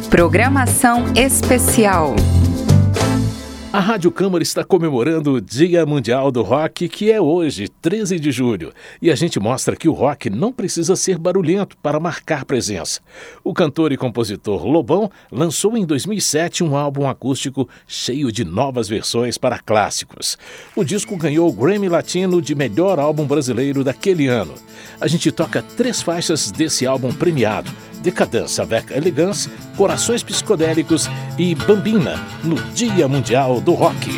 Programação especial. A Rádio Câmara está comemorando o Dia Mundial do Rock, que é hoje, 13 de julho. E a gente mostra que o rock não precisa ser barulhento para marcar presença. O cantor e compositor Lobão lançou em 2007 um álbum acústico cheio de novas versões para clássicos. O disco ganhou o Grammy Latino de melhor álbum brasileiro daquele ano. A gente toca 3 faixas desse álbum premiado: Decadence avec Elegance, Corações Psicodélicos e Bambina, no Dia Mundial do Rock.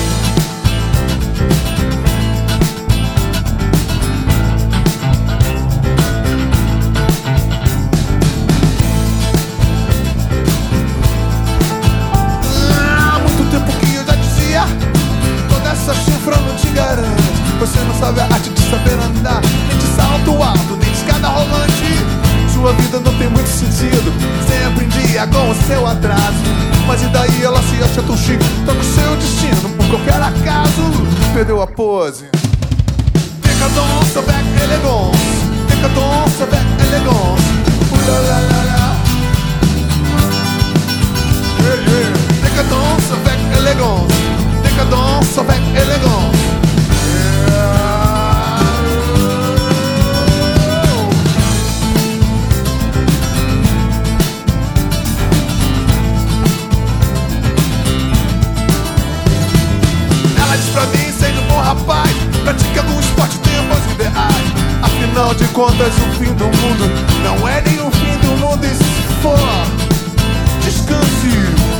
Há muito tempo que eu já dizia, toda essa chifra não te garante. Você não sabe a arte de saber andar, nem de salto alto, nem de escada rolante. Sua vida não tem muito sentido, sempre em dia com o seu atraso. Mas e daí ela se acha tão chique, tá no seu destino, por qualquer acaso perdeu a pose. Decadence avec élégance, decadence avec élégance. Ulalala. Yeah, yeah. Decadence avec élégance, decadence avec élégance. Pra mim, seja um bom rapaz, pratique algum esporte, tenha bons ideais. Afinal de contas, o fim do mundo não é nem o fim do mundo. E se for, descanse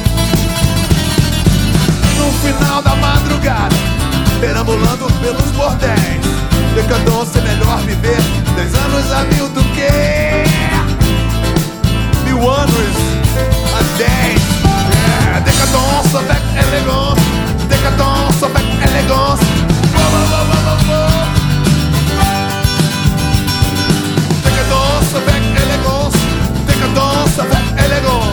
no final da madrugada, perambulando pelos bordéis. Decadência é melhor viver 10 anos a 1000 do que 1000 anos a 10. Yeah. Decadência avec élégance, decadence avec élégance. Decadence avec élégance, decadence avec élégance.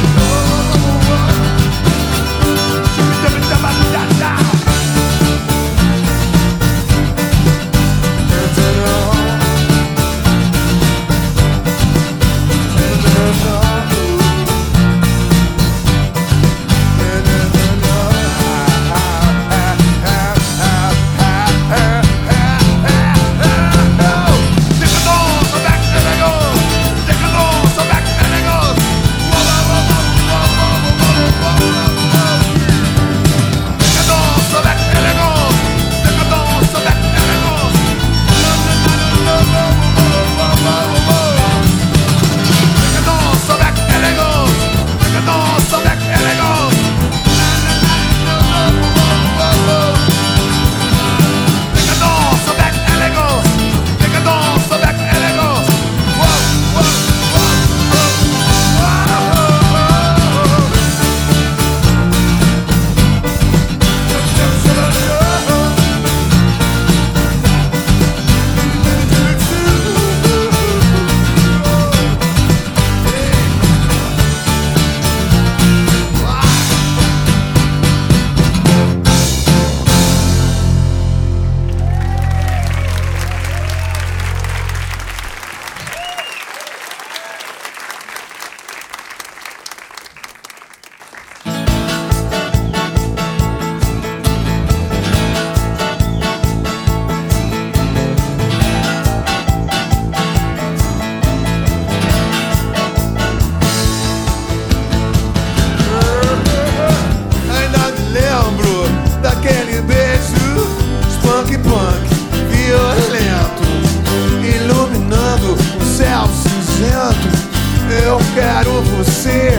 Eu quero você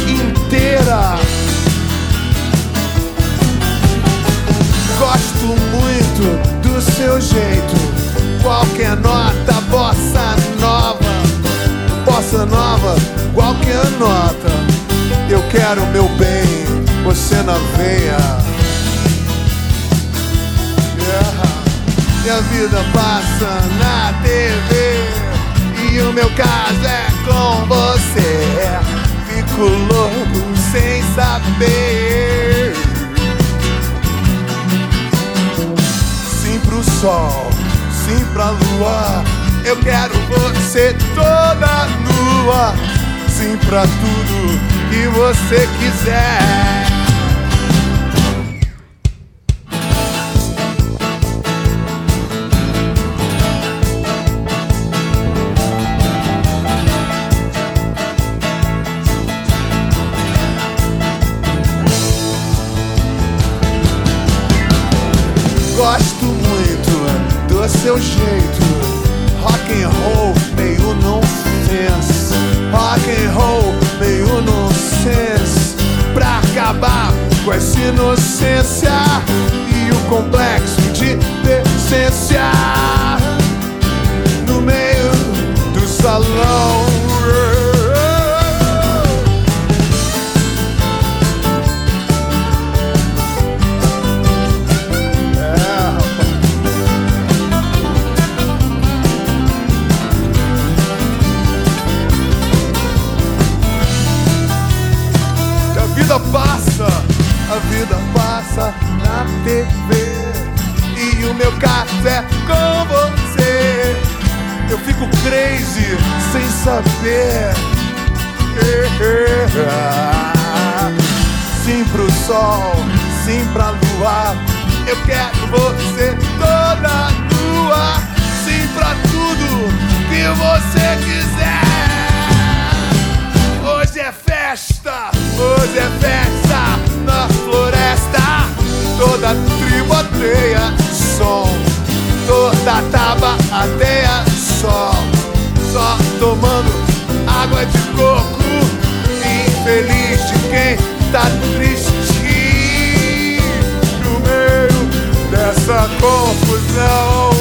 inteira. Gosto muito do seu jeito. Qualquer nota, bossa nova, qualquer nota. Eu quero meu bem, você na veia. Minha vida passa na TV e o meu caso é com você. Fico louco sem saber. Sim pro sol, sim pra lua. Eu quero você toda nua. Sim pra tudo que você quiser. Gosto muito do seu jeito, rock and roll meio nonsense, rock and roll meio nonsense, pra acabar com essa inocência e o complexo de decência no meio do salão. A vida passa na TV e o meu caso é com você. Eu fico crazy sem saber. Sim pro sol, sim pra lua. Eu quero você toda nua. Sim pra tudo que você quiser. Hoje é festa, hoje é festa na floresta. Toda tribo ateia som, toda taba ateia sol. Só tomando água de coco, infeliz de quem tá triste no meio dessa confusão.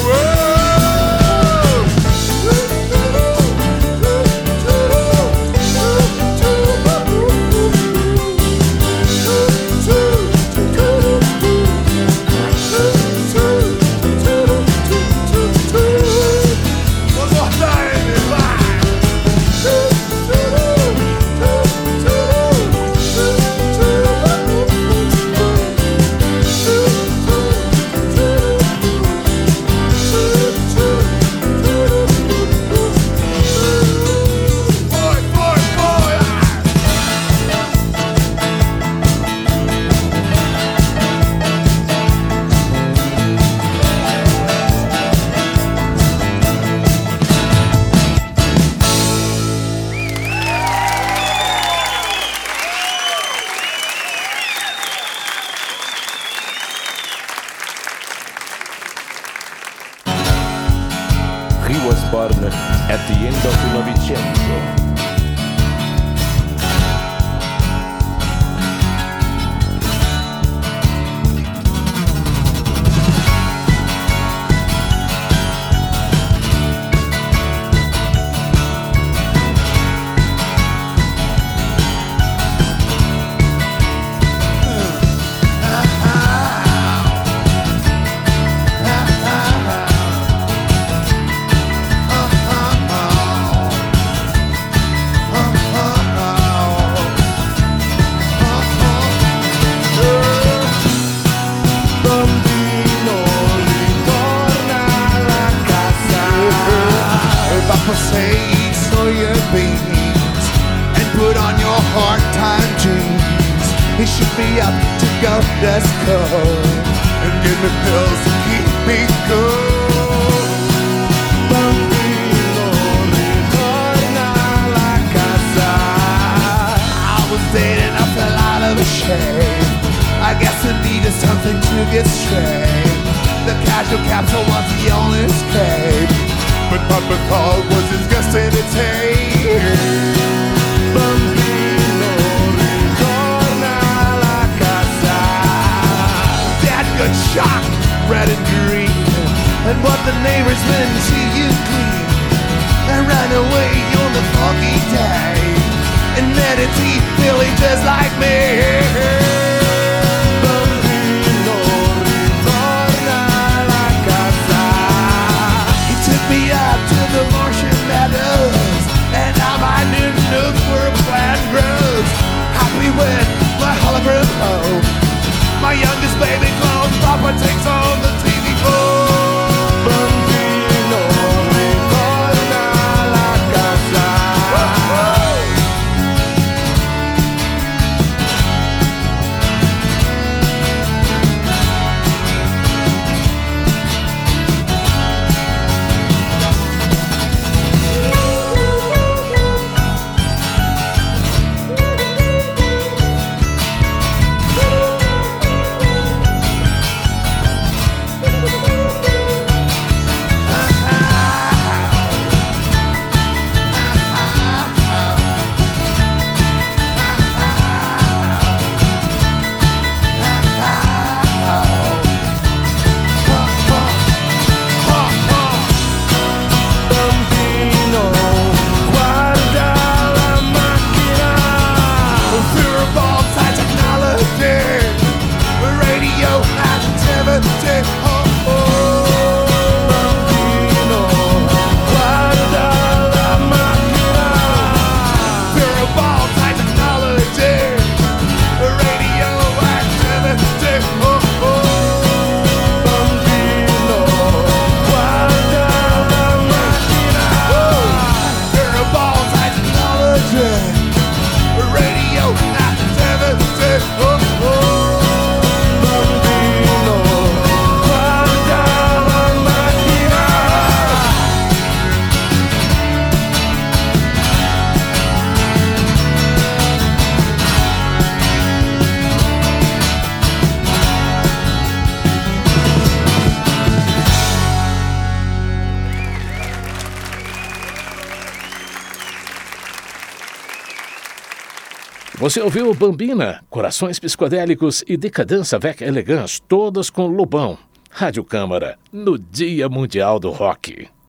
He was born at the end of the Novecento. He shook me up to go, let's go, and give me pills to keep me cool. Bambino, ritorna alla casa. I was dating, I fell out of shape. I guess I needed something to get straight. The casual capsule was the only escape, but Papa thought was his destiny tape. Good shock, red and green, and what the neighbors went to see you clean, and ran away on the foggy day, and meditate feeling just like me. Bambino, ritorna alla casa. He took me out to the Martian meadows, and now my new nook where a plant grows. Happy with my hologram home. My youngest baby clone, Papa takes on the TV phone. Bambino, ritorna alla casa. Você ouviu Bambina, Corações Psicodélicos e Decadência avec Elegance, todas com Lobão. Rádio Câmara, no Dia Mundial do Rock.